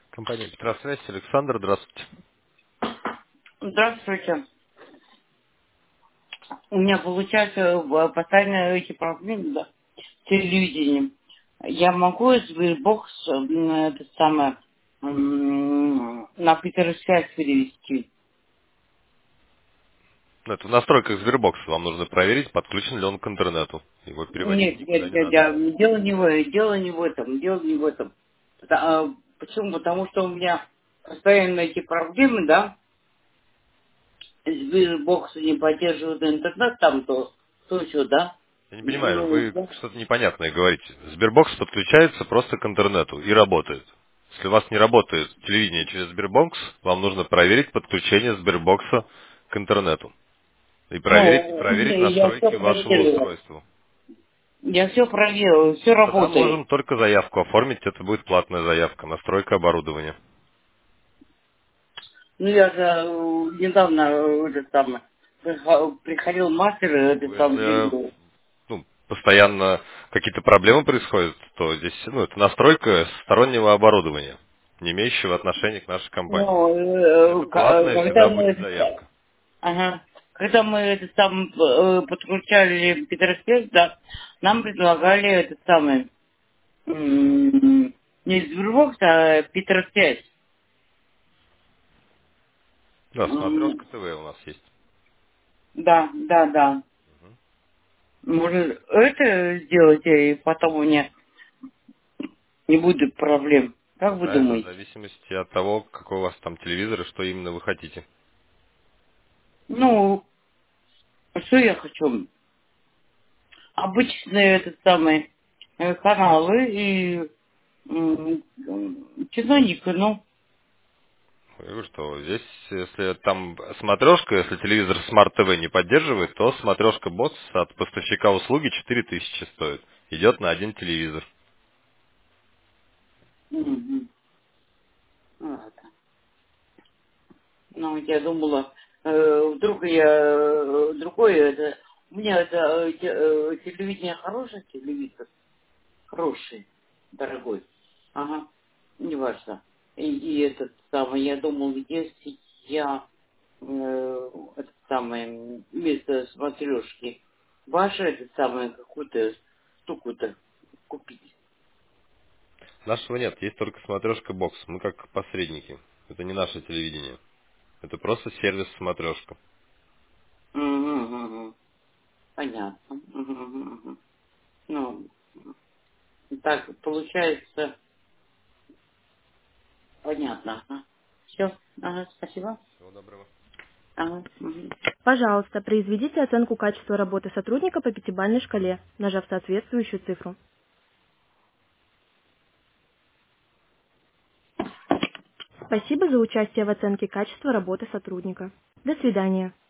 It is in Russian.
Компания Петросвязь, Александр, здравствуйте. Здравствуйте. У меня получается постоянно эти проблемы, да, с телевидением. Я могу Sberbox это самое, на Питерсвязь перевести? Ну, это в настройках Sberbox вам нужно проверить, подключен ли он к интернету. Его переводить Нет, никуда нет, не нет, надо. дело не в этом, дело не в этом. Почему? Потому что у меня постоянно эти проблемы, да, Sberbox не поддерживает интернет, там то все, да. Я не понимаю, Ну, вы что-то непонятное говорите. Sberbox подключается просто к интернету и работает. Если у вас не работает телевидение через Sberbox, вам нужно проверить подключение Sberbox к интернету. И проверить Я все настройки вашего проверила. устройства. Я все проверила, все Тогда работает. можем только заявку оформить, это будет платная заявка, настройка оборудования. Ну, я же недавно приходил мастер, Ну, это там если делал. постоянно какие-то проблемы происходят, то здесь, это настройка стороннего оборудования, не имеющего отношения к нашей компании. Ну, Это платная когда всегда мы будет заявка. ага, когда мы это там подключали Петросвязь, да, нам предлагали это самое, не Сбербокс, а Петросвязь. Да, смотрешка ТВ у нас есть. Да, да, да. Может, это сделать, и потом у меня не будет проблем. Как вы Да, это в думаете? зависимости от того, какой у вас там телевизор и что именно вы хотите. Ну, что я хочу? Обычные этот самый каналы и кино, не кино. Я говорю, что здесь, если там смотрешка, если телевизор Smart TV не поддерживает, то смотрешка Bots от поставщика услуги 4000 стоит. Идет на один телевизор. Мгм. Ладно. Ну, вот я думала, вдруг я другое, это, у меня это телевидение хорошее, телевизор хороший, дорогой. Ага, не важно. И этот самый, я думал, если я этот самый, вместо смотрешки, ваше этот самый, какую-то штуку-то купить. Нашего нет, есть только смотрешка бокс. Мы как посредники. Это не наше телевидение. Это просто сервис смотрешка. Мгм, мгм. Понятно. Мгм, мгм, мгм. Ну, так получается, понятно. Все, ага, спасибо. Всего доброго. Ага, мгм. Пожалуйста, произведите оценку качества работы сотрудника по пятибалльной шкале, нажав соответствующую цифру. Спасибо за участие в оценке качества работы сотрудника. До свидания.